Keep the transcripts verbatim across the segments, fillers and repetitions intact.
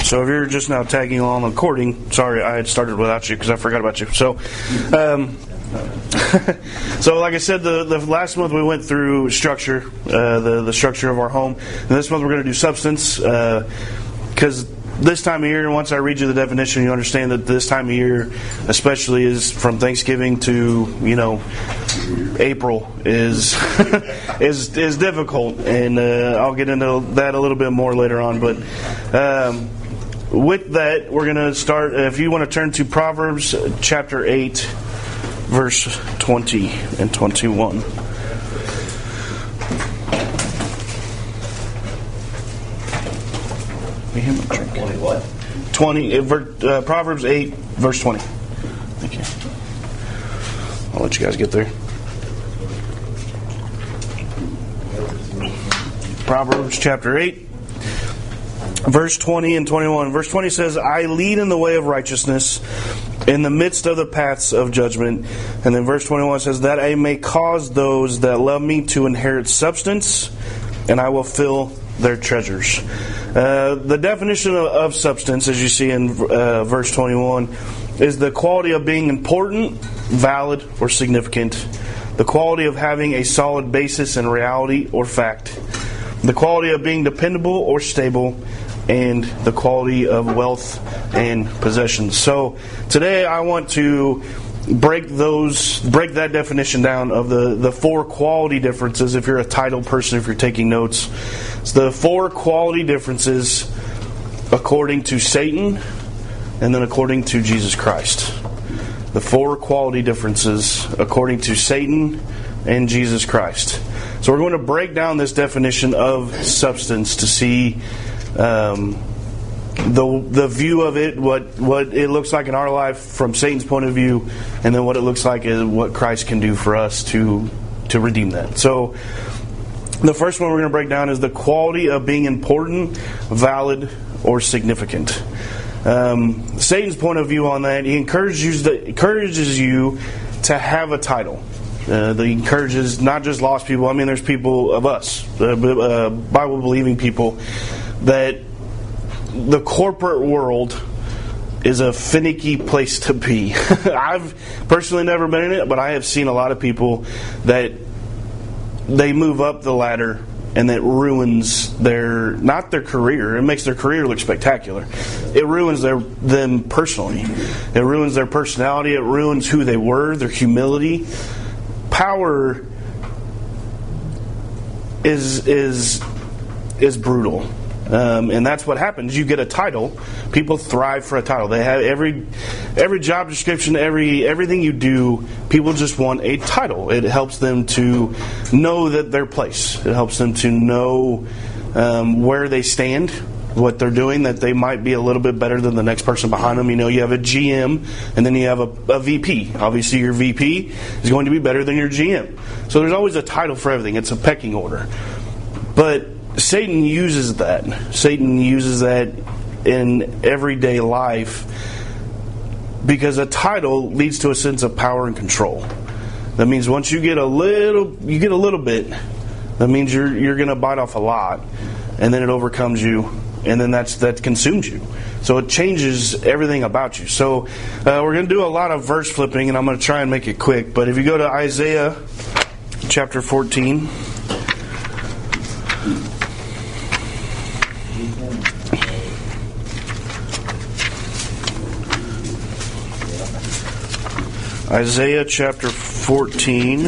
So if you're just now tagging along the recording, sorry, I had started without you because I forgot about you. So, um, so like I said, the, the last month we went through structure, uh, the the structure of our home, and this month we're going to do substance, because uh, this time of year, once I read you the definition, you understand that this time of year, especially, is from Thanksgiving to, you know, April is is is difficult, and uh, I'll get into that a little bit more later on. But um, with that, we're going to start. If you want to turn to Proverbs chapter eight, verse twenty and twenty-one. twenty what? twenty, uh, Proverbs eight, verse twenty. Thank you. I'll let you guys get there. Proverbs chapter eight, verse twenty and twenty-one. Verse twenty says, I lead in the way of righteousness in the midst of the paths of judgment. And then verse twenty-one says, that I may cause those that love me to inherit substance, and I will fill their treasures. Uh, the definition of, of substance, as you see in uh, verse twenty-one, is the quality of being important, valid, or significant. The quality of having a solid basis in reality or fact. The quality of being dependable or stable. And the quality of wealth and possessions. So today I want to break those, break that definition down of the, the four quality differences. If you're a title person, if you're taking notes, it's the four quality differences according to Satan, and then according to Jesus Christ. The four quality differences according to Satan and Jesus Christ. So we're going to break down this definition of substance to see Um, the the view of it, what what it looks like in our life from Satan's point of view, and then what it looks like is what Christ can do for us to to redeem that. So the first one we're going to break down is the quality of being important, valid, or significant. Um, Satan's point of view on that, he encourages you to, encourages you to have a title. Uh, that encourages not just lost people. I mean, there's people of us, uh, uh, Bible-believing people, that the corporate world is a finicky place to be. I've personally never been in it, but I have seen a lot of people that they move up the ladder and that ruins their, not their career, it makes their career look spectacular. It ruins their them personally. It ruins their personality. It ruins who they were, their humility. Power is is is brutal. Um, and that's what happens. You get a title. People thrive for a title. They have every every job description, every everything you do. People just want a title. It helps them to know that their place. It helps them to know um, where they stand, what they're doing. That they might be a little bit better than the next person behind them. You know, you have a G M, and then you have a, a V P. Obviously, your V P is going to be better than your G M. So there's always a title for everything. It's a pecking order, but Satan uses that. Satan uses that in everyday life because a title leads to a sense of power and control. That means once you get a little, you get a little bit. That means you're you're going to bite off a lot, and then it overcomes you, and then that's that consumes you. So it changes everything about you. So uh, we're going to do a lot of verse flipping, and I'm going to try and make it quick. But if you go to Isaiah chapter fourteen. Isaiah chapter fourteen,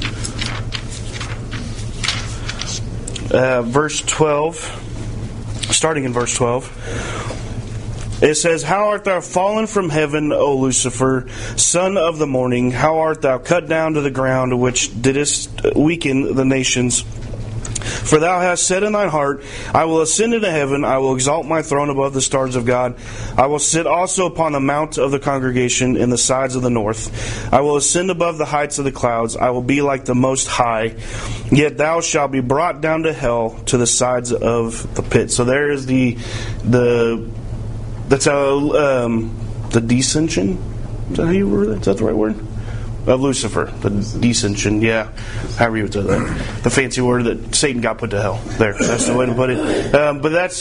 uh, verse twelve, starting in verse twelve. It says, How art thou fallen from heaven, O Lucifer, son of the morning? How art thou cut down to the ground, which didst weaken the nations? For thou hast said in thine heart, I will ascend into heaven, I will exalt my throne above the stars of God. I will sit also upon the mount of the congregation in the sides of the north. I will ascend above the heights of the clouds. I will be like the Most High. Yet thou shalt be brought down to hell, to the sides of the pit. So there is the the that's a um, the descension. Is that how you word that? Is that the right word? Of Lucifer, the descension, yeah, however you would say that. The fancy word that Satan got put to hell. There, that's the way to put it. Um, but that's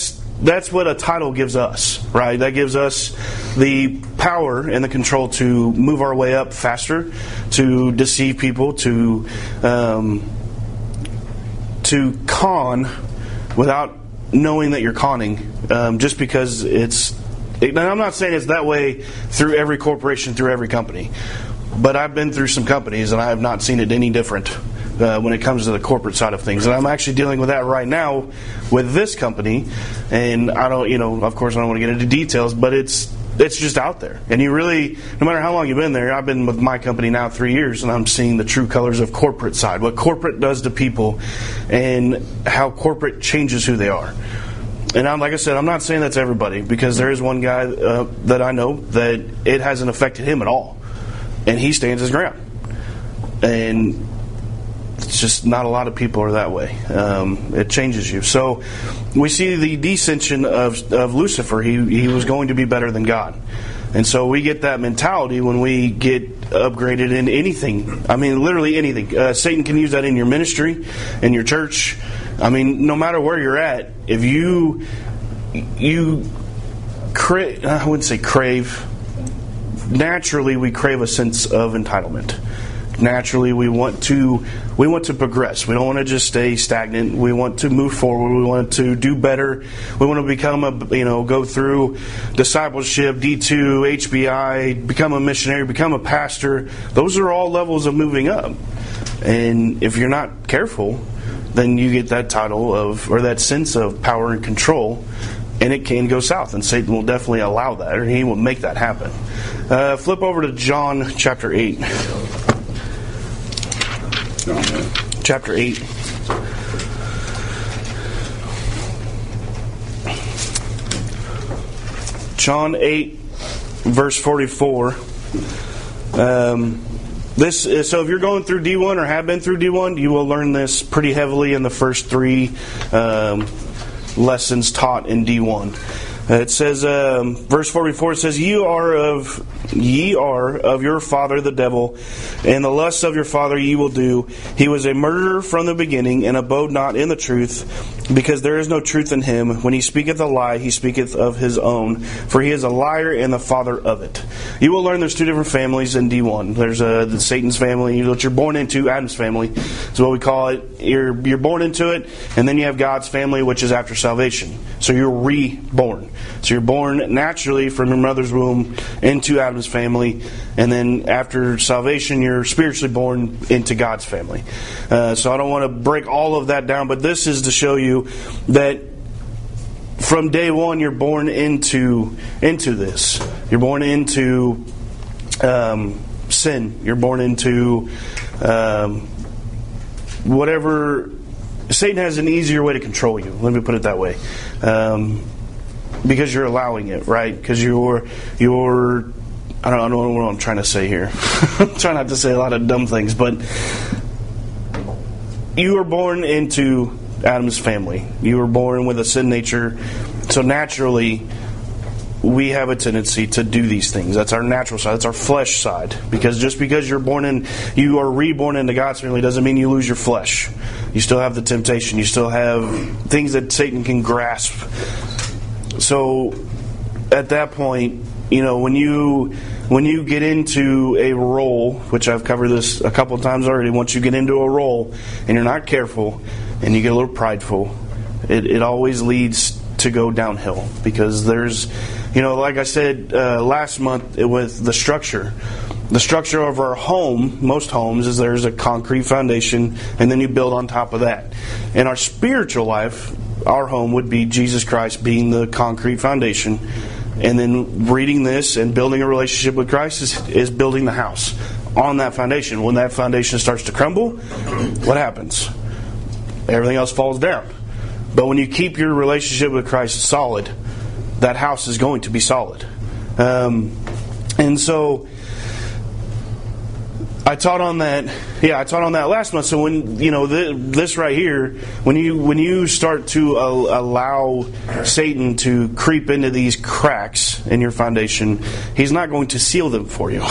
that's what a title gives us, right? That gives us the power and the control to move our way up faster, to deceive people, to um, to con without knowing that you're conning, um, just because it's. And I'm not saying it's that way through every corporation, through every company, but I've been through some companies and I have not seen it any different uh, when it comes to the corporate side of things. And I'm actually dealing with that right now with this company, and I don't, you know, of course I don't want to get into details, but it's it's just out there. And you really, no matter how long you've been there, I've been with my company now three years, and I'm seeing the true colors of corporate side, what corporate does to people, and how corporate changes who they are. And I'm, like I said, I'm not saying that's everybody, because there is one guy uh, that I know that it hasn't affected him at all, and he stands his ground. And it's just not a lot of people are that way. Um, it changes you. So we see the descension of of Lucifer. He he was going to be better than God. And so we get that mentality when we get upgraded in anything. I mean, literally anything. Uh, Satan can use that in your ministry, in your church. I mean, no matter where you're at, if you you cra- I wouldn't say crave. Naturally, we crave a sense of entitlement. Naturally, we want to we want to progress. We don't want to just stay stagnant. We want to move forward. We want to do better. We want to become a you know go through discipleship, D two, H B I, become a missionary, become a pastor. Those are all levels of moving up. And if you're not careful, then you get that title of or that sense of power and control, and it can go south. And Satan will definitely allow that, or he will make that happen. Uh, flip over to John chapter eight. Chapter eight. John eight, verse forty-four. Um, this is, so if you're going through D one or have been through D one, you will learn this pretty heavily in the first three um, lessons taught in D one. Uh, it says, um, verse forty-four, it says, "You are of ye are of your father the devil, and the lusts of your father ye will do. He was a murderer from the beginning, and abode not in the truth, because there is no truth in him. When he speaketh a lie, he speaketh of his own, for he is a liar and the father of it." You will learn there's two different families in D one. There's uh, the Satan's family, what you're born into. Adam's family is what we call it. You're you're born into it, and then you have God's family, which is after salvation. So you're reborn. So you're born naturally from your mother's womb into Adam's family, and then after salvation, you're spiritually born into God's family. Uh, so I don't want to break all of that down, but this is to show you that from day one, you're born into into this. You're born into um, sin. You're born into um, whatever. Satan has an easier way to control you. Let me put it that way. Um, because you're allowing it, right? Because you're you're I don't, I don't know what I'm trying to say here. I'm trying not to say a lot of dumb things, but you were born into Adam's family. You were born with a sin nature, so naturally we have a tendency to do these things. That's our natural side. That's our flesh side. Because just because you're born in, you are reborn into God's family doesn't mean you lose your flesh. You still have the temptation. You still have things that Satan can grasp. So at that point, you know, when you when you get into a role, which I've covered this a couple of times already, once you get into a role and you're not careful and you get a little prideful, it, it always leads to go downhill. Because there's, you know, like I said uh, last month with the structure, the structure of our home, most homes, is there's a concrete foundation and then you build on top of that. In our spiritual life, our home would be Jesus Christ being the concrete foundation. And then reading this and building a relationship with Christ is, is building the house on that foundation. When that foundation starts to crumble, what happens? Everything else falls down. But when you keep your relationship with Christ solid, that house is going to be solid. Um, and so I taught on that. Yeah, I taught on that last month. So when you know th- this right here, when you when you start to uh, allow Satan to creep into these cracks in your foundation, he's not going to seal them for you.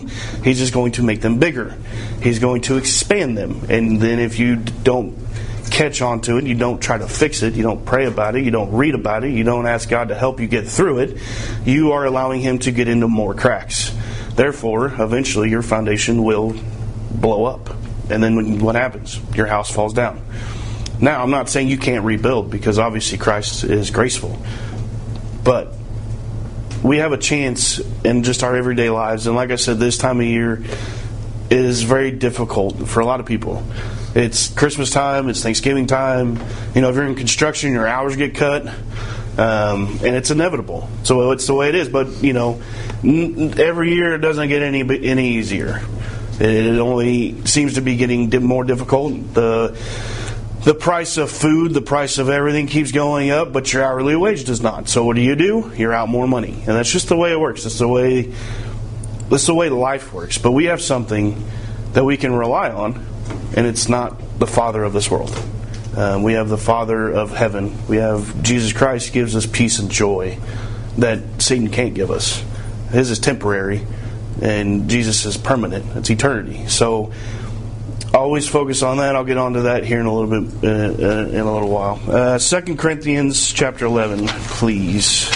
He's just going to make them bigger. He's going to expand them, and then if you don't catch on to it. You don't try to fix it. You don't pray about it. You don't read about it. You don't ask God to help you get through it. You are allowing Him to get into more cracks. Therefore, eventually your foundation will blow up. And then when, what happens? Your house falls down. Now, I'm not saying you can't rebuild, because obviously Christ is graceful. But we have a chance in just our everyday lives. And like I said, this time of year is very difficult for a lot of people. It's Christmas time, it's Thanksgiving time. You know, if you're in construction, your hours get cut. Um, and it's inevitable. So it's the way it is. But, you know, every year it doesn't get any any easier. It only seems to be getting more difficult. The the price of food, the price of everything keeps going up, but your hourly wage does not. So what do you do? You're out more money. And that's just the way it works. That's the way that's the way life works. But we have something that we can rely on, and it's not the Father of this world. Um, we have the Father of heaven. We have Jesus Christ gives us peace and joy that Satan can't give us. His is temporary, and Jesus is permanent. It's eternity. So always focus on that. I'll get onto that here in a little bit, uh, uh, in a little while. Uh, Second Corinthians chapter eleven, please.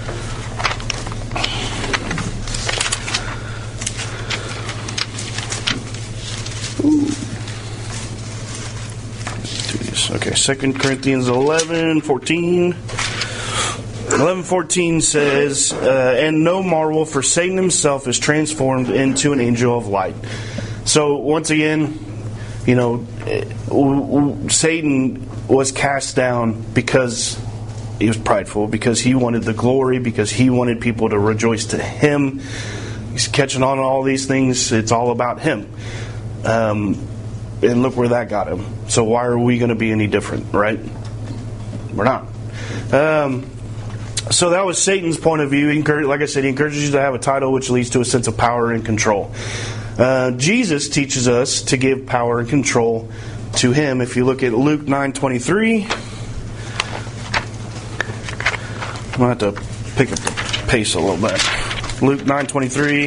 Okay, Second Corinthians eleven fourteen. eleven fourteen says, uh, and no marvel, for Satan himself is transformed into an angel of light. So once again, you know, Satan was cast down because he was prideful, because he wanted the glory, because he wanted people to rejoice to him. He's catching on to all these things. It's all about him. Um, and look where that got him. So why are we going to be any different, right? We're not. Um, so that was Satan's point of view. He encouraged, like I said, he encourages you to have a title, which leads to a sense of power and control. Uh, Jesus teaches us to give power and control to Him. If you look at Luke nine twenty-three, I'm going to have to pick up the pace a little bit. Luke nine twenty-three.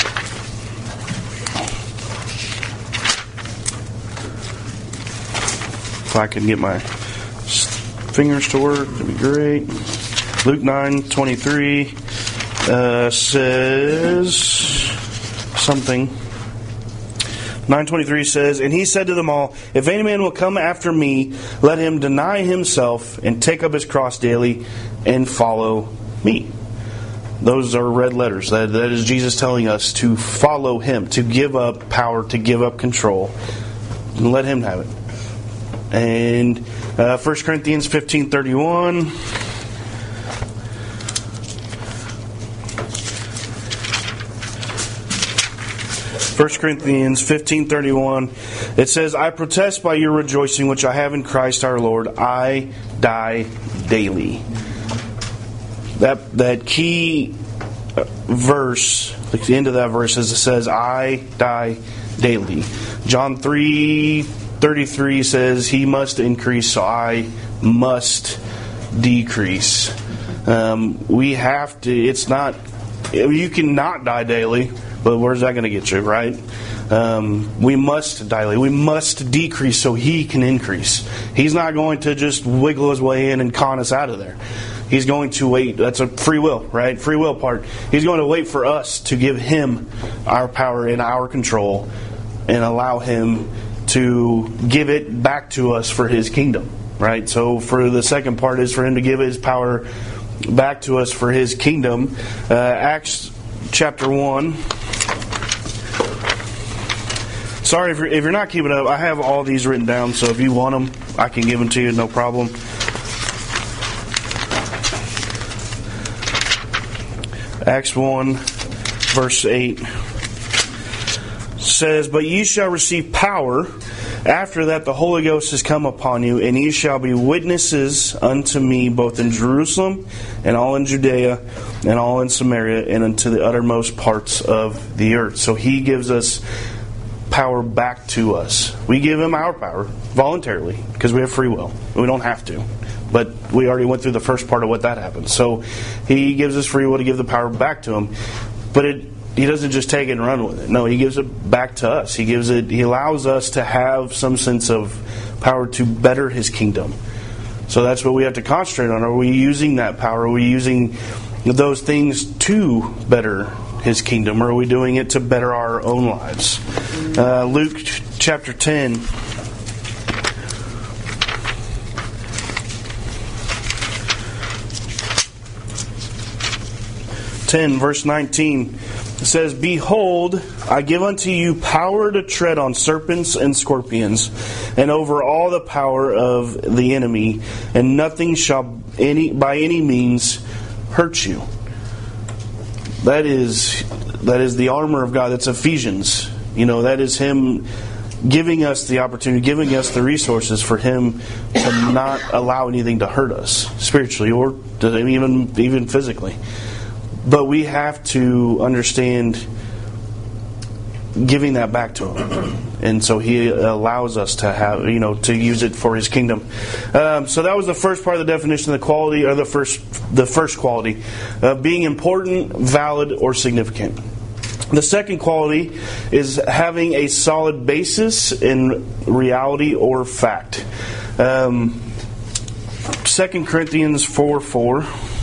If I can get my fingers to work, that'd be great. Luke nine twenty-three uh, says something. nine twenty-three says, and he said to them all, if any man will come after me, let him deny himself and take up his cross daily and follow me. Those are red letters. That, that is Jesus telling us to follow Him, to give up power, to give up control, and let Him have it. And uh, First Corinthians fifteen thirty-one. First Corinthians fifteen thirty-one. It says, I protest by your rejoicing which I have in Christ our Lord, I die daily. That that key verse, the end of that verse, is it says, I die daily. John three thirty-three says, He must increase, so I must decrease. Um, we have to, it's not, you can not die daily, but where's that going to get you, right? Um, we must die daily. We must decrease so He can increase. He's not going to just wiggle His way in and con us out of there. He's going to wait. That's a free will, right? Free will part. He's going to wait for us to give Him our power and our control and allow Him to give it back to us for His kingdom, right? So for the second part is for Him to give His power back to us for His kingdom. Uh, Acts chapter one. Sorry if you're, if you're not keeping up. I have all these written down, so if you want them, I can give them to you, no problem. Acts one, verse eight says, But ye shall receive power, after that the Holy Ghost is come upon you, and ye shall be witnesses unto me both in Jerusalem, and all in Judea, and all in Samaria, and unto the uttermost parts of the earth. So He gives us power back to us. We give Him our power voluntarily, because we have free will. We don't have to. But we already went through the first part of what that happens. So He gives us free will to give the power back to Him. But it He doesn't just take it and run with it. No, He gives it back to us. He gives it. He allows us to have some sense of power to better His kingdom. So that's what we have to concentrate on. Are we using that power? Are we using those things to better His kingdom? Or are we doing it to better our own lives? Uh, Luke chapter ten. ten verse nineteen. It says, "Behold, I give unto you power to tread on serpents and scorpions, and over all the power of the enemy, and nothing shall any by any means hurt you." That is that is the armor of God. That's Ephesians. You know, that is Him giving us the opportunity, giving us the resources for Him to not allow anything to hurt us spiritually or to even even physically. But we have to understand giving that back to Him, and so He allows us to have, you know, to use it for His kingdom. Um, so that was the first part of the definition of the quality, or the first, the first quality, uh, being important, valid, or significant. The second quality is having a solid basis in reality or fact. Um, Second Corinthians four four.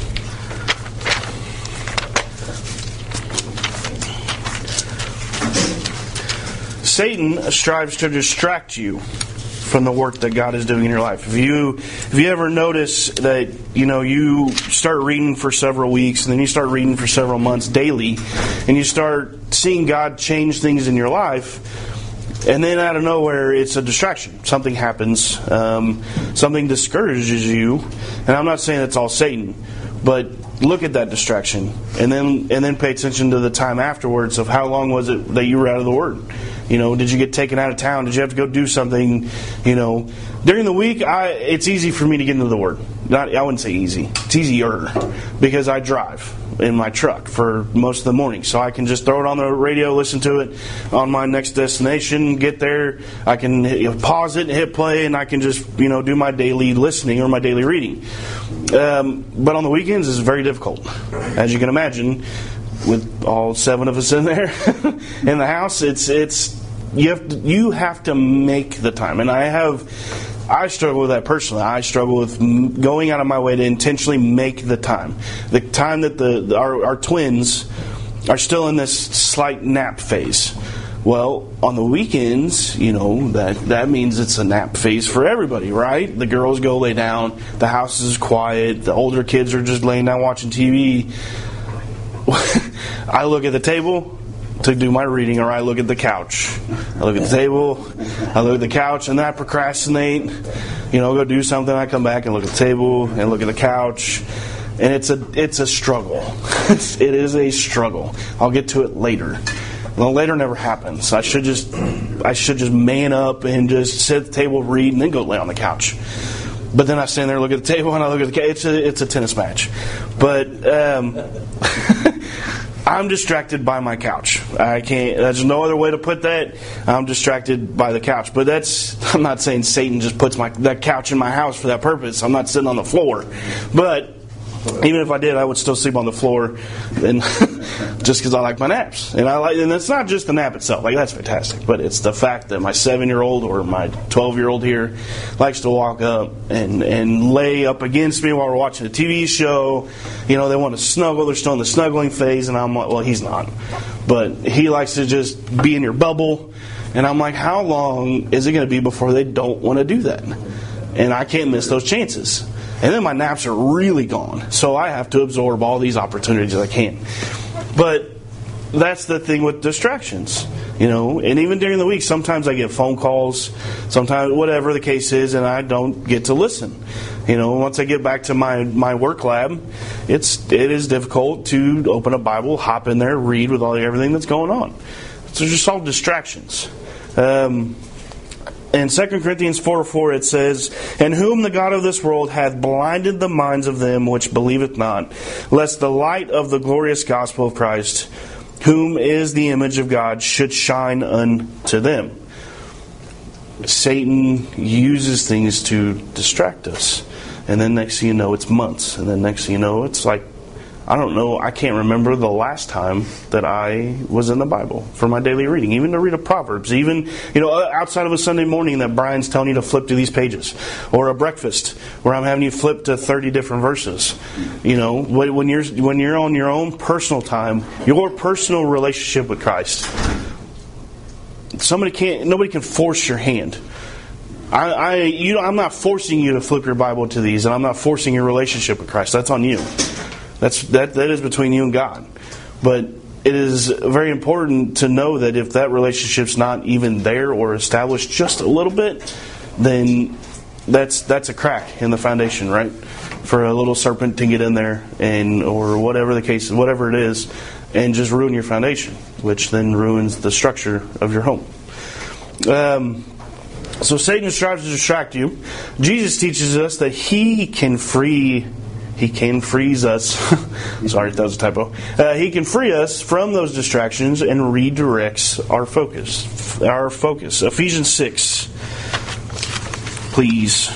Satan strives to distract you from the work that God is doing in your life. If you if you ever notice that, you know, you start reading for several weeks and then you start reading for several months daily, and you start seeing God change things in your life, and then out of nowhere it's a distraction. Something happens, um, something discourages you, and I'm not saying it's all Satan, but look at that distraction, and then and then pay attention to the time afterwards of how long was it that you were out of the Word. You know, did you get taken out of town? Did you have to go do something? You know, during the week, I it's easy for me to get into the Word. Not, I wouldn't say easy. It's easier because I drive in my truck for most of the morning, so I can just throw it on the radio, listen to it on my next destination, get there. I can hit, pause it, hit play, and I can just, you know, do my daily listening or my daily reading. Um, but on the weekends, it's very difficult, as you can imagine. With all seven of us in there in the house, it's it's you have to, you have to make the time, and I have I struggle with that personally. I struggle with going out of my way to intentionally make the time, the time that the, the our, our twins are still in this slight nap phase. Well, on the weekends, you know, that that means it's a nap phase for everybody, right? The girls go lay down, the house is quiet, the older kids are just laying down watching T V. I look at the table to do my reading, or I look at the couch. I look at the table, I look at the couch, and then I procrastinate. You know, go do something. I come back and look at the table and look at the couch, and it's a it's a struggle. It's, it is a struggle. I'll get to it later. Well, later never happens. I should just I should just man up and just sit at the table, read, and then go lay on the couch. But then I stand there, look at the table, and I look at the couch. It's a it's a tennis match, but. Um, I'm distracted by my couch. I can't. There's no other way to put that. I'm distracted by the couch. But that's. I'm not saying Satan just puts my that couch in my house for that purpose. I'm not sitting on the floor. But even if I did, I would still sleep on the floor, and just because I like my naps. And I like. And it's not just the nap itself. Like, that's fantastic. But it's the fact that my seven-year-old or my twelve-year-old here likes to walk up and and lay up against me while we're watching a T V show. You know, they want to snuggle. They're still in the snuggling phase, and I'm like, well, he's not. But he likes to just be in your bubble. And I'm like, how long is it going to be before they don't want to do that? And I can't miss those chances. And then my naps are really gone. So I have to absorb all these opportunities I can. But that's the thing with distractions. You know, and even during the week, sometimes I get phone calls, sometimes whatever the case is, and I don't get to listen. You know, once I get back to my, my work lab, it's it is difficult to open a Bible, hop in there, read with all everything that's going on. So just all distractions. Um, in Second Corinthians four four it says, "And whom the God of this world hath blinded the minds of them which believeth not, lest the light of the glorious gospel of Christ, whom is the image of God, should shine unto them." Satan uses things to distract us. And then next thing you know, it's months. And then next thing you know, it's like I don't know, I can't remember the last time that I was in the Bible for my daily reading, even to read a Proverbs, even, you know, outside of a Sunday morning that Brian's telling you to flip to these pages, or a breakfast where I'm having you flip to thirty different verses. You know, when you're when you're on your own personal time, your personal relationship with Christ, somebody can't, nobody can force your hand. I, I, you, I'm not forcing you to flip your Bible to these, and I'm not forcing your relationship with Christ. That's on you. That's that. That is between you and God. But it is very important to know that if that relationship's not even there or established just a little bit, then that's that's a crack in the foundation, right? For a little serpent to get in there, and or whatever the case, whatever it is, and just ruin your foundation, which then ruins the structure of your home. Um. So Satan strives to distract you. Jesus teaches us that he can free, he can freeze us. Sorry, that was a typo. Uh, he can free us from those distractions and redirects our focus. Our focus. Ephesians six, please.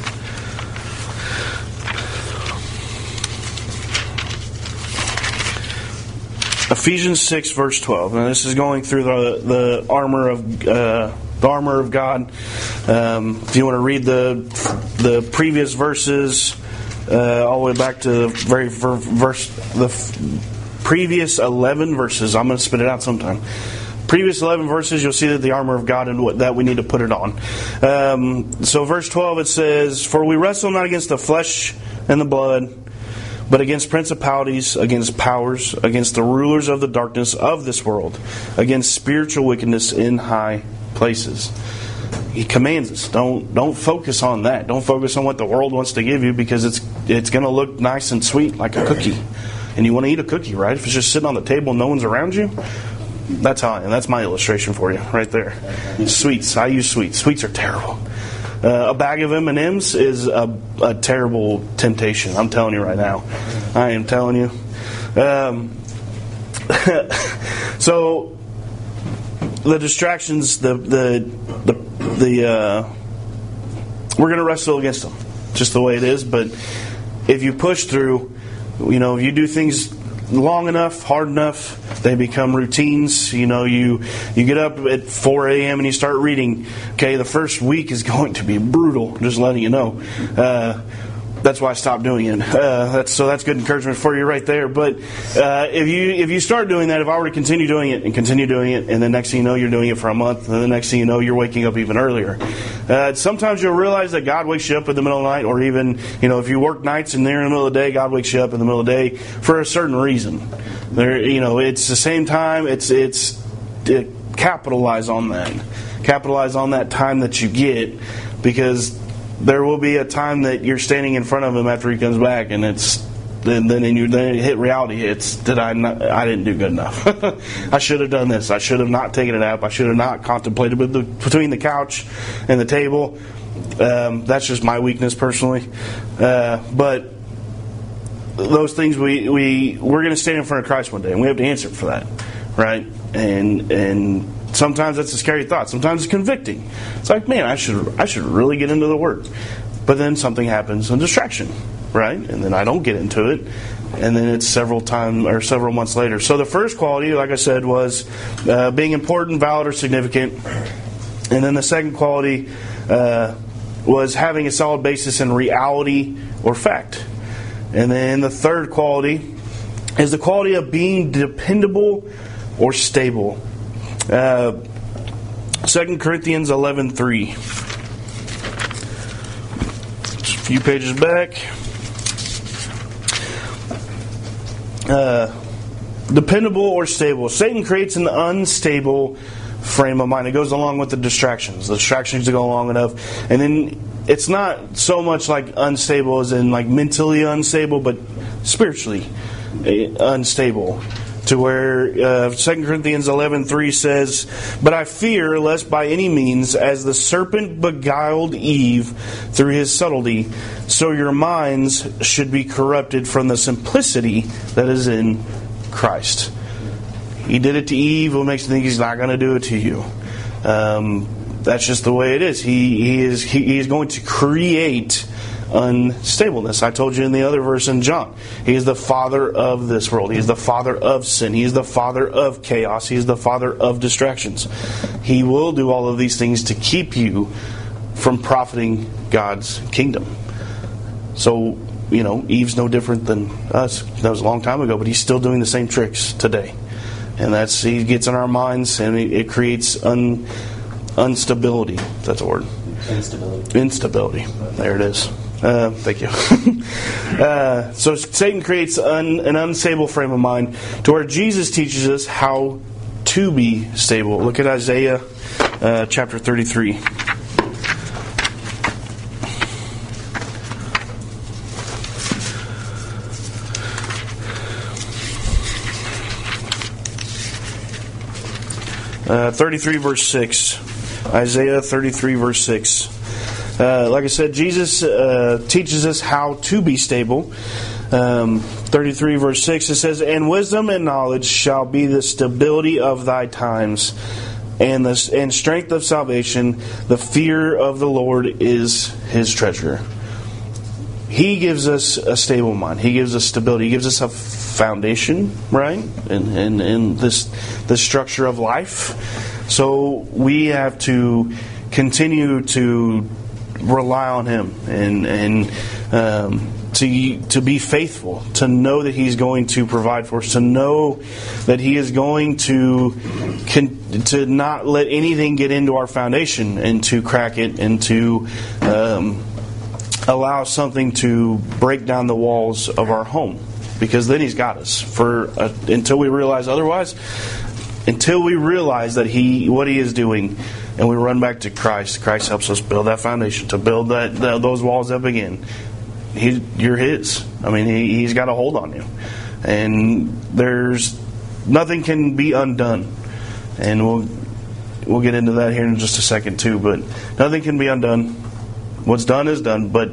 Ephesians six, verse twelve. Now this is going through the the armor of. Uh, The armor of God. Um, if you want to read the the previous verses, uh, all the way back to the very verse, the previous eleven verses. I'm going to spit it out sometime. Previous eleven verses, you'll see that the armor of God and what that we need to put it on. Um, so, verse twelve, it says, "For we wrestle not against the flesh and the blood, but against principalities, against powers, against the rulers of the darkness of this world, against spiritual wickedness in high places." He commands us, don't don't focus on that. Don't focus on what the world wants to give you, because it's it's going to look nice and sweet like a cookie, and you want to eat a cookie, right? If it's just sitting on the table and no one's around you, that's how. And that's my illustration for you right there. Sweets, I use sweets. Sweets are terrible. Uh, a bag of M and M's is a, a terrible temptation. I'm telling you right now. I am telling you. Um, so. The distractions, the the the, the uh, we're going to wrestle against them, just the way it is. But if you push through, you know, if you do things long enough, hard enough, they become routines. You know, you you get up at four a.m. and you start reading. Okay, the first week is going to be brutal. Just letting you know. Uh, That's why I stopped doing it. Uh, that's, so that's good encouragement for you right there. But uh, if you if you start doing that, if I were to continue doing it and continue doing it, and the next thing you know, you're doing it for a month, and the next thing you know, you're waking up even earlier. Uh, sometimes you'll realize that God wakes you up in the middle of the night, or even, you know, if you work nights and they're in the middle of the day, God wakes you up in the middle of the day for a certain reason. There, you know, it's the same time. It's it's it, capitalize on that. Capitalize on that time that you get, because there will be a time that you're standing in front of him after he comes back, and it's then then you then it hit reality. It's did I not, I didn't do good enough. I should have done this. I should have not taken a nap. I should have not contemplated with the, between the couch and the table. Um, that's just my weakness personally. Uh, but those things we we we're going to stand in front of Christ one day, and we have to answer for that, right? And and. Sometimes that's a scary thought. Sometimes it's convicting. It's like, man, I should I should really get into the Word. But then something happens, a distraction, right? And then I don't get into it. And then it's several times or several months later. So the first quality, like I said, was uh, being important, valid, or significant. And then the second quality uh, was having a solid basis in reality or fact. And then the third quality is the quality of being dependable or stable. Uh, Second Corinthians eleven three. Just a few pages back. Uh, dependable or stable. Satan creates an unstable frame of mind. It goes along with the distractions. The distractions go long enough, and then it's not so much like unstable as in like mentally unstable, but spiritually unstable. To where uh, Second Corinthians eleven three says, "But I fear lest by any means, as the serpent beguiled Eve through his subtlety, so your minds should be corrupted from the simplicity that is in Christ." He did it to Eve. What makes you think he's not going to do it to you? Um, that's just the way it is. He, he is he, he is going to create unstableness. I told you in the other verse in John, He is the father of this world. He is the father of sin. He is the father of chaos. He is the father of distractions. He will do all of these things to keep you from profiting God's kingdom. So, you know, Eve's no different than us. That was a long time ago, but he's still doing the same tricks today. And that's, he gets in our minds, and it creates un, instability. That's a word. Instability. Instability. There it is. Uh, thank you. uh, so Satan creates un, an unstable frame of mind to where Jesus teaches us how to be stable. Look at Isaiah uh, chapter thirty-three. Uh, thirty-three verse six. Isaiah thirty-three verse six. Uh, like I said, Jesus uh, teaches us how to be stable. Um, thirty-three verse six, it says, "And wisdom and knowledge shall be the stability of thy times, and the and strength of salvation. The fear of the Lord is his treasure." He gives us a stable mind. He gives us stability. He gives us a foundation, right? In, in, in this the structure of life. So we have to continue to rely on Him and and um, to to be faithful, to know that He's going to provide for us, to know that He is going to con- to not let anything get into our foundation and to crack it and to um, allow something to break down the walls of our home, because then He's got us for uh, until we realize otherwise. Until we realize that He what He is doing, and we run back to Christ. Christ helps us build that foundation, to build that, that those walls up again. He, you're His. I mean, he, He's got a hold on you, and there's nothing can be undone. And we'll we'll get into that here in just a second too. But nothing can be undone. What's done is done. But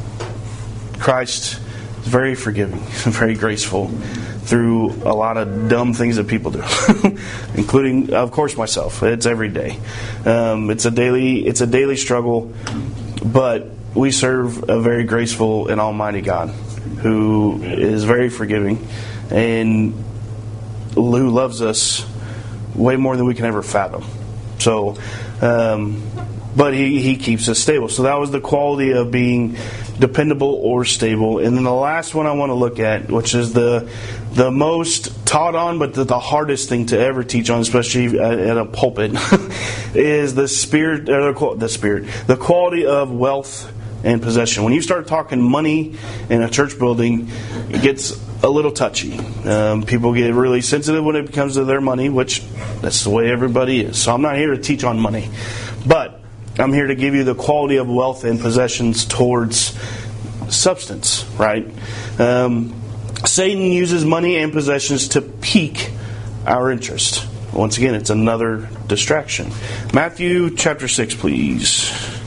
Christ is very forgiving, very graceful through a lot of dumb things that people do, including, of course, myself. It's every day. Um, it's a daily. It's a daily struggle, but we serve a very graceful and almighty God who is very forgiving and who loves us way more than we can ever fathom. So, um, but he, he keeps us stable. So that was the quality of being dependable or stable. And then the last one I want to look at, which is the the most taught on, but the, the hardest thing to ever teach on, especially at, at a pulpit, is the spirit, or the, the spirit, the quality of wealth and possession. When you start talking money in a church building, it gets a little touchy. Um, people get really sensitive when it comes to their money, which that's the way everybody is. So I'm not here to teach on money, but I'm here to give you the quality of wealth and possessions towards substance, right? Um, Satan uses money and possessions to pique our interest. Once again, it's another distraction. Matthew chapter six, please.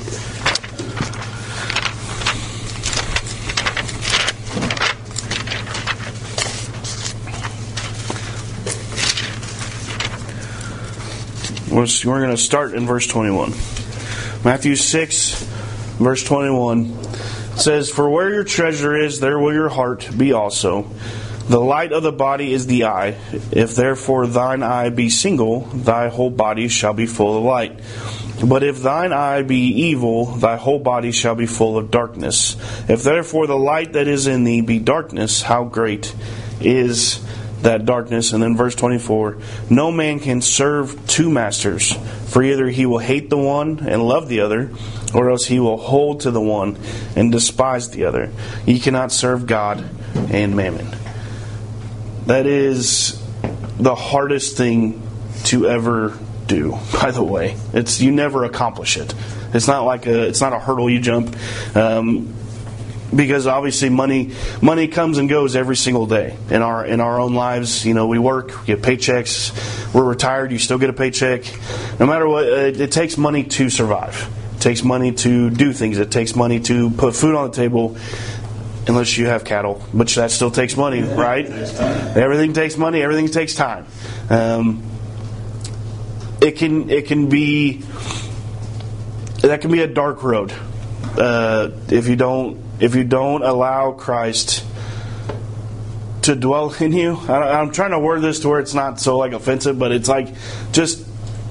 We're going to start in verse twenty-one. Matthew six, verse twenty-one says, "For where your treasure is, there will your heart be also. The light of the body is the eye. If therefore thine eye be single, thy whole body shall be full of light. But if thine eye be evil, thy whole body shall be full of darkness. If therefore the light that is in thee be darkness, how great is that darkness?" And then verse twenty-four, "No man can serve two masters, for either he will hate the one and love the other, or else he will hold to the one and despise the other. Ye cannot serve God and mammon." That is the hardest thing to ever do, by the way. It's you never accomplish it. It's not like a it's not a hurdle you jump. Um, Because obviously money money comes and goes every single day in our in our own lives. You know, we work, we get paychecks. We're retired, you still get a paycheck. No matter what, it, it takes money to survive. It takes money to do things. It takes money to put food on the table, unless you have cattle, which that still takes money, right? Everything takes money. Everything takes time. Um, it can it can be that can be a dark road uh, if you don't if you don't allow Christ to dwell in you, I, I'm trying to word this to where it's not so like offensive, but it's like just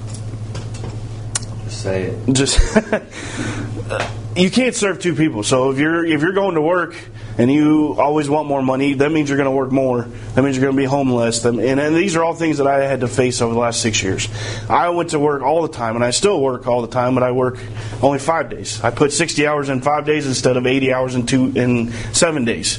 just say it. Just you can't serve two people. So if you're if you're going to work and you always want more money, that means you're going to work more. That means you're going to be home less. And, and these are all things that I had to face over the last six years. I went to work all the time, and I still work all the time, but I work only five days. I put sixty hours in five days instead of eighty hours in two in seven days.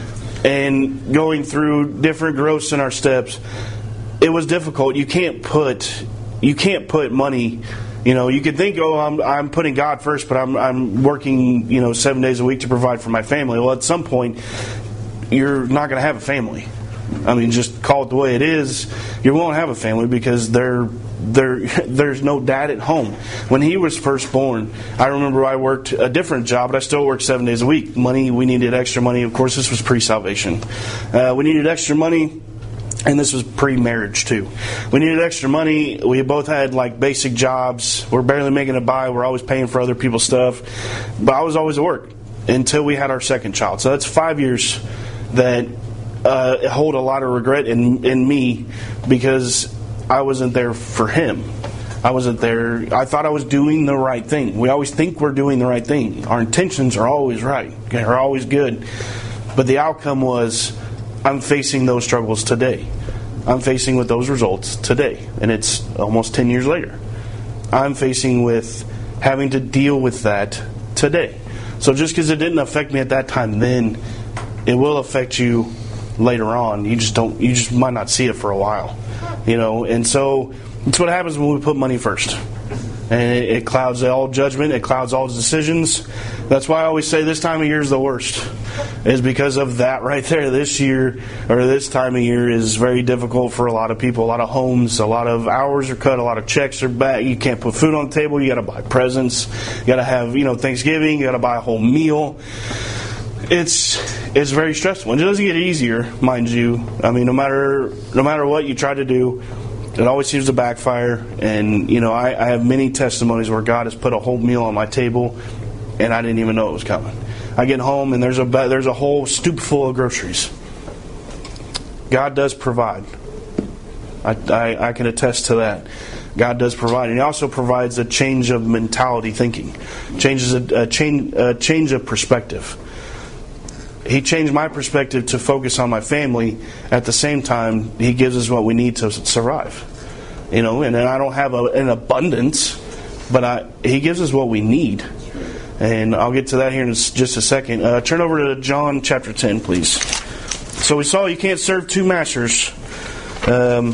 And going through different growths in our steps, it was difficult. You can't put you can't put money. You know, you could think, oh, I'm I'm putting God first, but I'm I'm working, you know, seven days a week to provide for my family. Well, at some point, you're not going to have a family. I mean, just call it the way it is. You won't have a family because there there there's no dad at home. When he was first born, I remember I worked a different job, but I still worked seven days a week. Money, we needed extra money. Of course, this was pre-salvation. Uh, we needed extra money. And this was pre-marriage too. We needed extra money. We both had like basic jobs. We're barely making it by. We're always paying for other people's stuff. But I was always at work until we had our second child. So that's five years that uh, hold a lot of regret in in me because I wasn't there for him. I wasn't there. I thought I was doing the right thing. We always think we're doing the right thing. Our intentions are always right. Okay, are always good. But the outcome was, I'm facing those struggles today. I'm facing with those results today. And it's almost ten years later. I'm facing with having to deal with that today. So just because it didn't affect me at that time then, it will affect you later on. You just don't, you just might not see it for a while. You know, and so it's what happens when we put money first. And it, it clouds all judgment. It clouds all decisions. That's why I always say this time of year is the worst. Is because of that right there. This year, or this time of year, is very difficult for a lot of people. A lot of homes, a lot of hours are cut, a lot of checks are back. You can't put food on the table. You got to buy presents. You got to have, you know, Thanksgiving. You got to buy a whole meal. It's it's very stressful. And it doesn't get easier, mind you. I mean, no matter no matter what you try to do, it always seems to backfire. And, you know, I, I have many testimonies where God has put a whole meal on my table and I didn't even know it was coming. I get home and there's a there's a whole stoop full of groceries. God does provide. I, I, I can attest to that. God does provide. And He also provides a change of mentality thinking. Changes a, a, change, a change of perspective. He changed my perspective to focus on my family. At the same time, He gives us what we need to survive. You know, and, and I don't have a, an abundance, but I, He gives us what we need. And I'll get to that here in just a second. Uh, turn over to John chapter ten, please. So we saw you can't serve two masters. Um,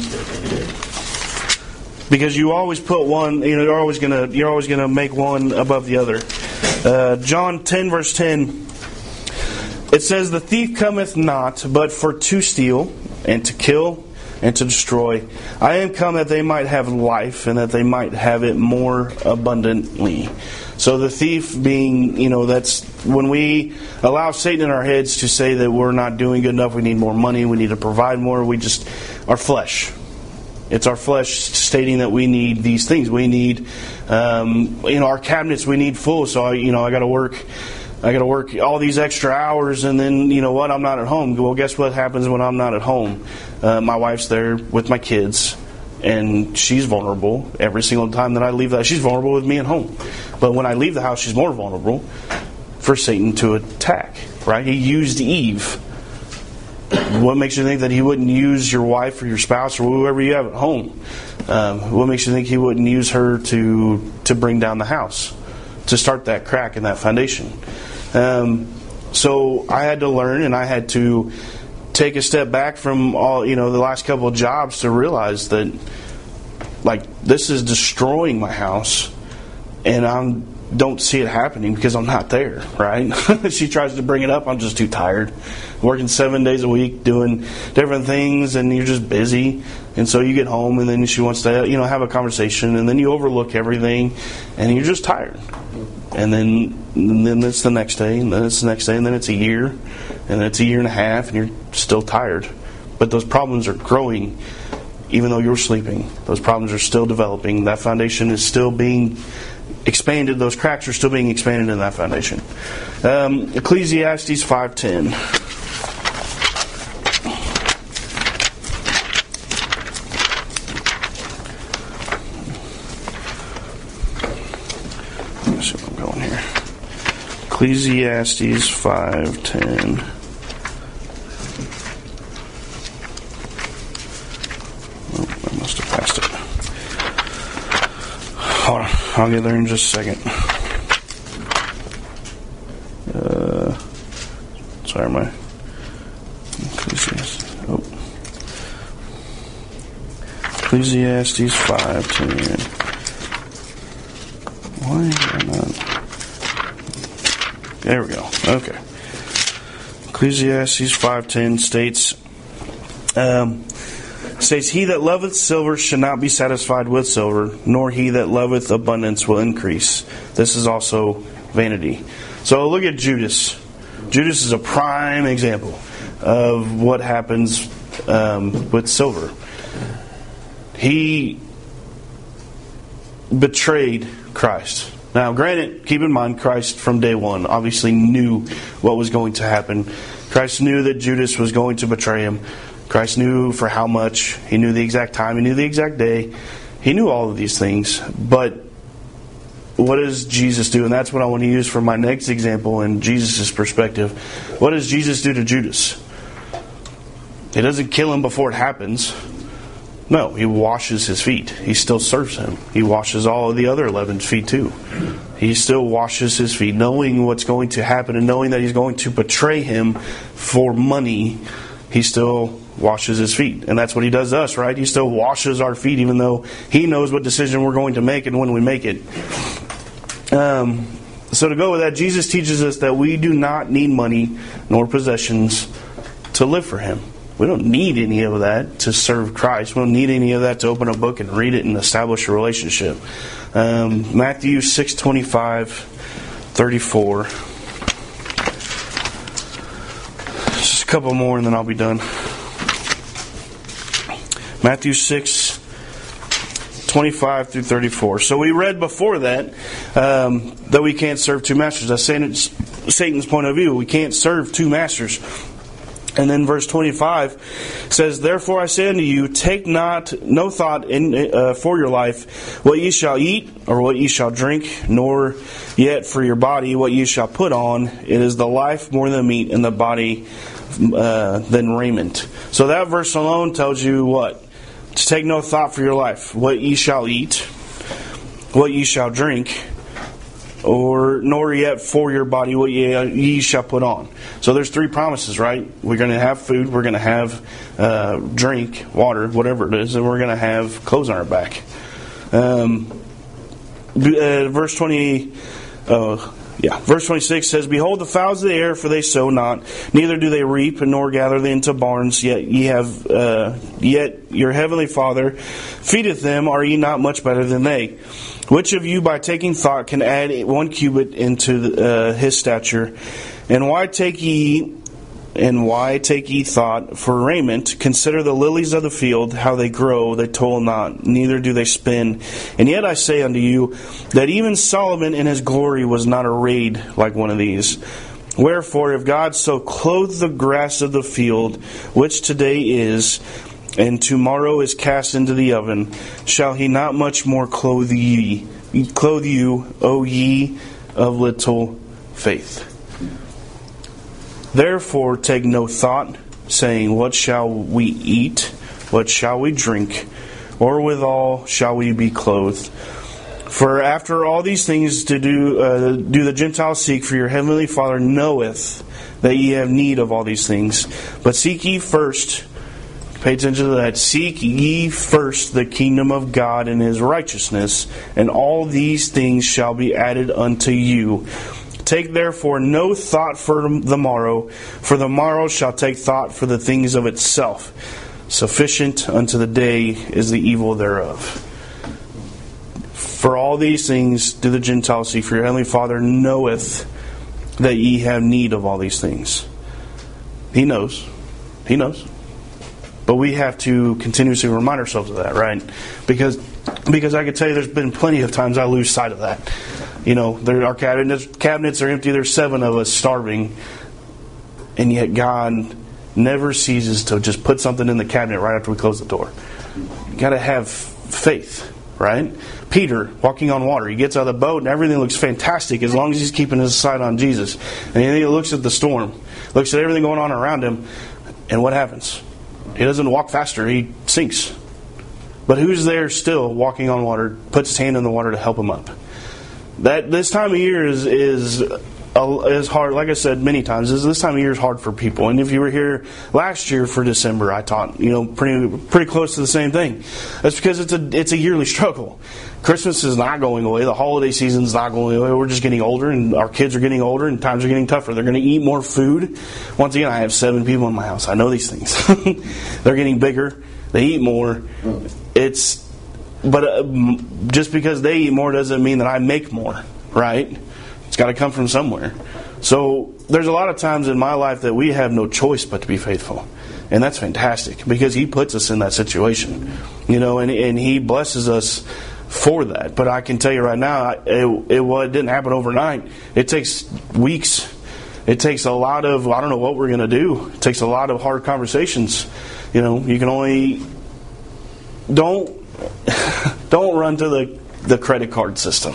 because you always put one, you know, you're always gonna you're always gonna make one above the other. Uh, John ten verse ten. It says, "The thief cometh not, but for to steal, and to kill, and to destroy. I am come that they might have life, and that they might have it more abundantly." So the thief being, you know, that's when we allow Satan in our heads to say that we're not doing good enough, we need more money, we need to provide more, we just, our flesh. It's our flesh stating that we need these things. We need, um, you know, our cabinets we need full. So, I, you know, I got to work, I got to work all these extra hours, and then, you know what, I'm not at home. Well, guess what happens when I'm not at home? Uh, my wife's there with my kids. And she's vulnerable every single time that I leave the house. She's vulnerable with me at home. But when I leave the house, she's more vulnerable for Satan to attack. Right? He used Eve. What makes you think that he wouldn't use your wife or your spouse or whoever you have at home? Um, what makes you think he wouldn't use her to to bring down the house? To start that crack in that foundation. Um, so I had to learn, and I had to take a step back from all, you know, the last couple of jobs to realize that, like, this is destroying my house, and I don't see it happening because I'm not there, right? She tries to bring it up, I'm just too tired. Working seven days a week, doing different things, and you're just busy. And so you get home, and then she wants to, you know, have a conversation, and then you overlook everything, and you're just tired. And then and then it's the next day, and then it's the next day, and then it's a year, and then it's a year and a half, and you're still tired. But those problems are growing even though you're sleeping. Those problems are still developing. That foundation is still being expanded. Those cracks are still being expanded in that foundation. Um, Ecclesiastes five ten. Let's see where I'm going here. Ecclesiastes five ten. I'll get there in just a second. Uh, sorry, my Ecclesiastes. Oh. Ecclesiastes five ten. Why am I not? There we go. Okay. Ecclesiastes five ten states. Um. States, he that loveth silver shall not be satisfied with silver, nor he that loveth abundance will increase. This is also vanity. So look at Judas. Judas is a prime example of what happens um, with silver. He betrayed Christ. Now, granted, keep in mind, Christ from day one obviously knew what was going to happen. Christ knew that Judas was going to betray him. Christ knew for how much. He knew the exact time. He knew the exact day. He knew all of these things. But what does Jesus do? And that's what I want to use for my next example in Jesus' perspective. What does Jesus do to Judas? He doesn't kill him before it happens. No, he washes his feet. He still serves him. He washes all of the other eleven feet too. He still washes his feet, knowing what's going to happen and knowing that he's going to betray him for money. He still washes his feet. And that's what he does to us, right? He still washes our feet even though he knows what decision we're going to make and when we make it. Um, so to go with that, Jesus teaches us that we do not need money nor possessions to live for him. We don't need any of that to serve Christ. We don't need any of that to open a book and read it and establish a relationship. Um, Matthew six twenty-five, thirty-four. Just a couple more and then I'll be done. Matthew six, twenty-five through thirty-four. So we read before that um, that we can't serve two masters. That's Satan's point of view. We can't serve two masters. And then verse twenty-five says, therefore I say unto you, take not no thought in uh, for your life, what ye shall eat, or what ye shall drink, nor yet for your body, what ye shall put on. It is the life more than meat, and the body uh, than raiment. So that verse alone tells you what? To take no thought for your life, what ye shall eat, what ye shall drink, or nor yet for your body what ye, ye shall put on. So there's three promises, right? We're going to have food, we're going to have uh, drink, water, whatever it is, and we're going to have clothes on our back. Um, uh, verse twenty, uh, yeah, verse twenty-six says, behold the fowls of the air, for they sow not, neither do they reap, nor gather they into barns, yet ye have, uh, yet your heavenly Father feedeth them. Are ye not much better than they? Which of you by taking thought can add one cubit into uh, his stature? And why take ye and why take ye thought for raiment? Consider the lilies of the field, how they grow, they toil not, neither do they spin. And yet I say unto you, that even Solomon in his glory was not arrayed like one of these. Wherefore, if God so clothe the grass of the field, which today is, and tomorrow is cast into the oven, shall he not much more clothe ye, clothe you, O ye of little faith? Therefore take no thought, saying, what shall we eat? What shall we drink? Or withal shall we be clothed? For after all these things to do, uh, do the Gentiles seek, for your heavenly Father knoweth that ye have need of all these things. But seek ye first, pay attention to that, seek ye first the kingdom of God and his righteousness, and all these things shall be added unto you. Take therefore no thought for the morrow, for the morrow shall take thought for the things of itself. Sufficient unto the day is the evil thereof. For all these things do the Gentiles seek, for your heavenly Father knoweth that ye have need of all these things. He knows. He knows. But we have to continuously remind ourselves of that, right? Because Because I can tell you there's been plenty of times I lose sight of that. You know, there, our cabinets, cabinets are empty. There's seven of us starving. And yet God never ceases to just put something in the cabinet right after we close the door. You got to have faith, right? Peter, walking on water. He gets out of the boat and everything looks fantastic as long as he's keeping his sight on Jesus. And then he looks at the storm, looks at everything going on around him. And what happens? He doesn't walk faster. He sinks. But who's there still walking on water, puts his hand in the water to help him up? That this time of year is is is hard. Like I said many times, is this time of year is hard for people. And if you were here last year for December, I taught you know pretty pretty close to the same thing. That's because it's a it's a yearly struggle. Christmas is not going away. The holiday season is not going away. We're just getting older, and our kids are getting older, and times are getting tougher. They're going to eat more food. Once again, I have seven people in my house. I know these things. They're getting bigger. They eat more. It's, but uh, just because they eat more doesn't mean that I make more, right? It's got to come from somewhere. So there's a lot of times in my life that we have no choice but to be faithful. And that's fantastic because He puts us in that situation, you know, and, and He blesses us for that. But I can tell you right now, it, it, well, it didn't happen overnight. It takes weeks. It takes a lot of, I don't know what we're going to do. It takes a lot of hard conversations. You know, you can only... Don't don't run to the, the credit card system.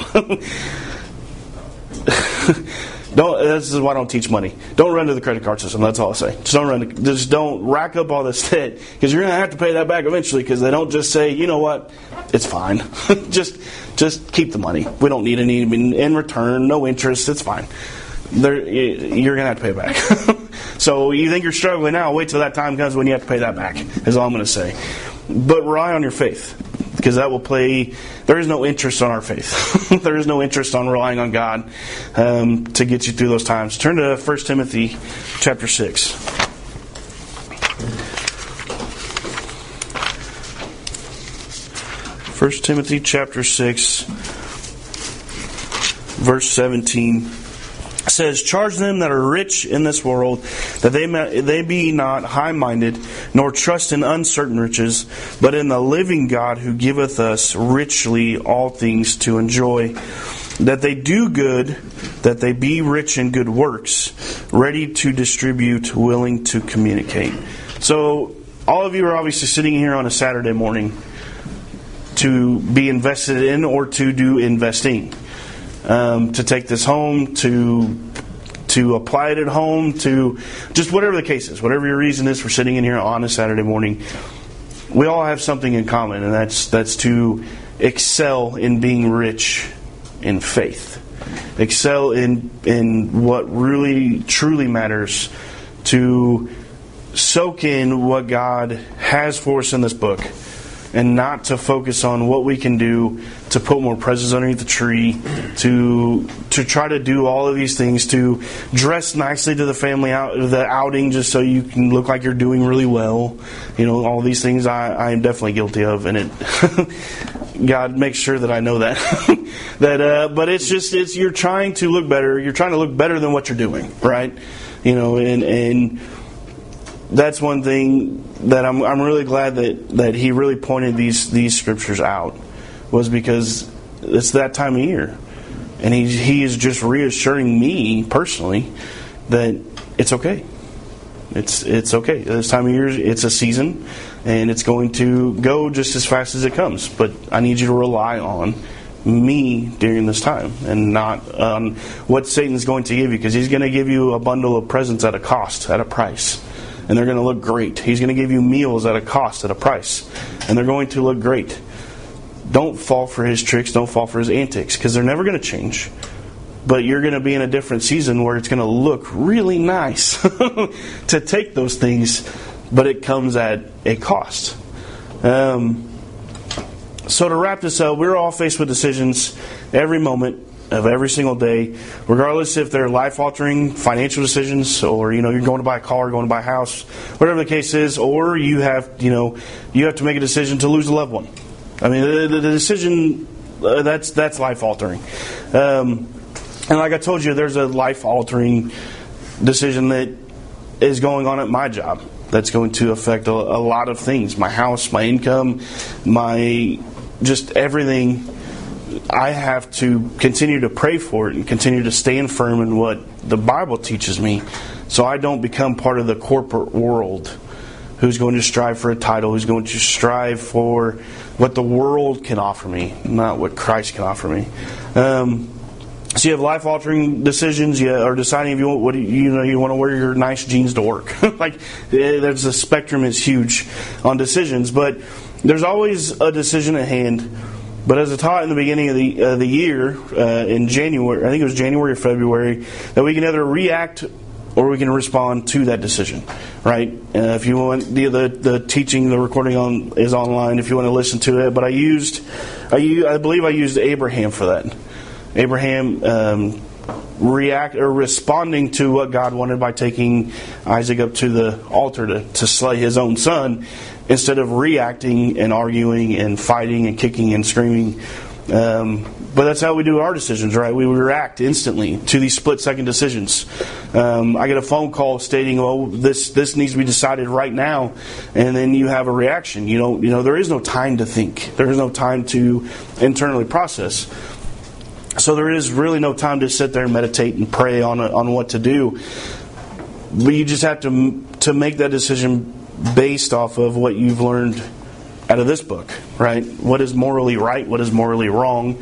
don't. This is why I don't teach money. Don't run to the credit card system. That's all I say. Just don't run. To, just don't rack up all this debt because you're going to have to pay that back eventually. Because they don't just say, you know what, it's fine. just just keep the money. We don't need any in return. No interest. It's fine. They're, you're going to have to pay it back. So you think you're struggling now? Wait till that time comes when you have to pay that back. Is all I'm going to say. But rely on your faith, because that will play. There is no interest on our faith. There is no interest on relying on God um, to get you through those times. Turn to First Timothy chapter six. First Timothy chapter six, verse seventeen. Says, charge them that are rich in this world, that they may, they be not high-minded, nor trust in uncertain riches, but in the living God who giveth us richly all things to enjoy. That they do good, that they be rich in good works, ready to distribute, willing to communicate. So, all of you are obviously sitting here on a Saturday morning to be invested in or to do investing. Um, to take this home, to to apply it at home, to just whatever the case is, whatever your reason is for sitting in here on a Saturday morning, we all have something in common, and that's that's to excel in being rich in faith, excel in in what really truly matters, to soak in what God has for us in this book. And not to focus on what we can do to put more presents underneath the tree, to to try to do all of these things, to dress nicely to the family out, the outing, just so you can look like you're doing really well. You know, all these things I, I am definitely guilty of, and it God makes sure that I know that. that, uh, but it's just it's you're trying to look better. You're trying to look better than what you're doing, right? You know, and and. That's one thing that I'm I'm really glad that, that he really pointed these these scriptures out, was because it's that time of year, and he he is just reassuring me personally that it's okay. It's it's okay. This time of year, it's a season, and it's going to go just as fast as it comes. But I need you to rely on me during this time, and not on what Satan's going to give you, because he's going to give you a bundle of presents at a cost, at a price. And they're going to look great. He's going to give you meals at a cost, at a price. And they're going to look great. Don't fall for his tricks. Don't fall for his antics, because they're never going to change. But you're going to be in a different season where it's going to look really nice to take those things, but it comes at a cost. Um, so to wrap this up, we're all faced with decisions every moment of every single day, regardless if they're life-altering financial decisions, or you know you're going to buy a car, going to buy a house, whatever the case is, or you have you know you have to make a decision to lose a loved one. I mean, the, the decision uh, that's that's life-altering. Um, and like I told you, there's a life-altering decision that is going on at my job that's going to affect a, a lot of things: my house, my income, my just everything, I have to continue to pray for it and continue to stand firm in what the Bible teaches me, so I don't become part of the corporate world who's going to strive for a title, who's going to strive for what the world can offer me, not what Christ can offer me. Um, so you have life-altering decisions. You are deciding if you want, what do you, you know, you want to wear your nice jeans to work. Like, there's a spectrum is huge on decisions, but there's always a decision at hand. But as I taught in the beginning of the uh, the year, uh, in January, I think it was January or February, that we can either react or we can respond to that decision, right? Uh, if you want the, the the teaching, the recording on is online. If you want to listen to it, but I used, I used, I believe I used Abraham for that. Abraham um, react or responding to what God wanted by taking Isaac up to the altar to, to slay his own son, instead of reacting and arguing and fighting and kicking and screaming. Um, but that's how we do our decisions, right? We react instantly to these split-second decisions. Um, I get a phone call stating, "Oh, this this needs to be decided right now," and then you have a reaction. You know, you know, there is no time to think. There is no time to internally process. So there is really no time to sit there and meditate and pray on on what to do. But you just have to to make that decision based off of what you've learned out of this book, right? What is morally right? What is morally wrong?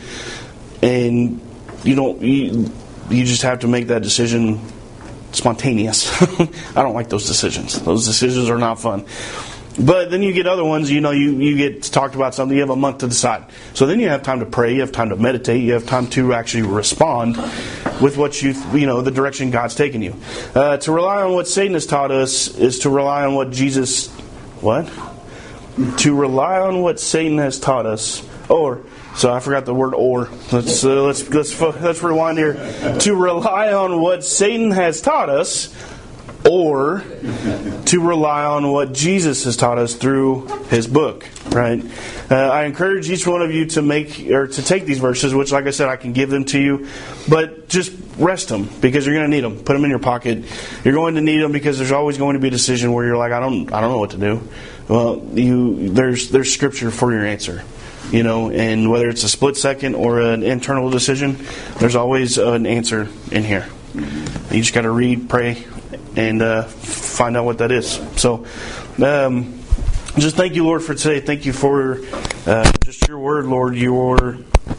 And you don't you, you just have to make that decision spontaneous. I don't like those decisions. Those decisions are not fun. But then you get other ones, you know, you, you get talked about something, you have a month to decide. So then you have time to pray, you have time to meditate, you have time to actually respond with what you, you know, the direction God's taken you. Uh, to rely on what Satan has taught us is to rely on what Jesus, what? To rely on what Satan has taught us, or, so I forgot the word or. Let's, uh, let's, let's, let's rewind here. To rely on what Satan has taught us, or to rely on what Jesus has taught us through His book, right? Uh, I encourage each one of you to make or to take these verses, which, like I said, I can give them to you, but just rest them because you're going to need them. Put them in your pocket. You're going to need them because there's always going to be a decision where you're like, I don't, I don't know what to do. Well, you there's there's scripture for your answer. You know, and whether it's a split second or an internal decision, there's always an answer in here. You just got to read, pray, and uh, find out what that is. So, um, just thank you, Lord, for today. Thank you for uh, just your word, Lord, your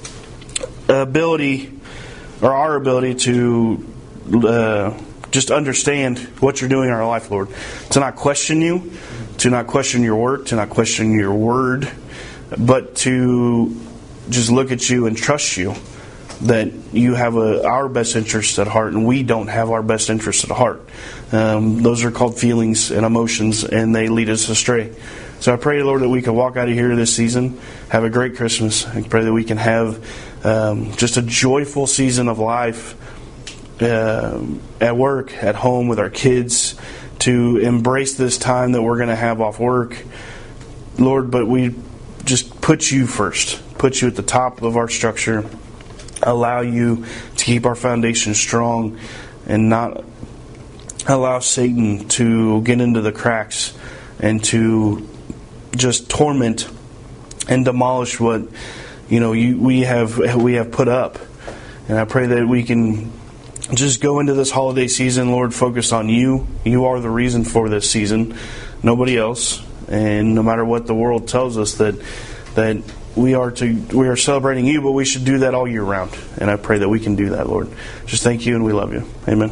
ability, or our ability to uh, just understand what you're doing in our life, Lord. To not question you, to not question your work, to not question your word, but to just look at you and trust you that you have a, our best interests at heart, and we don't have our best interests at heart. Um, those are called feelings and emotions, and they lead us astray. So I pray, Lord, that we can walk out of here this season, have a great Christmas. I pray that we can have um, just a joyful season of life uh, at work, at home, with our kids, to embrace this time that we're going to have off work, Lord, but we just put you first, put you at the top of our structure, allow you to keep our foundation strong, and not allow Satan to get into the cracks and to just torment and demolish what you know you, we have we have put up. And I pray that we can just go into this holiday season, Lord, focused on you. You are the reason for this season, nobody else. And no matter what the world tells us, that that we are to we are celebrating you, but we should do that all year round. And I pray that we can do that, Lord. Just thank you, and we love you. Amen.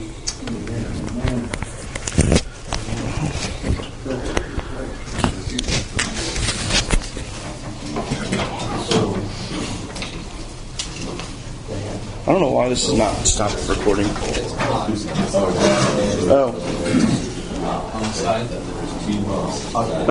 I don't know why this is not stopped recording. Oh.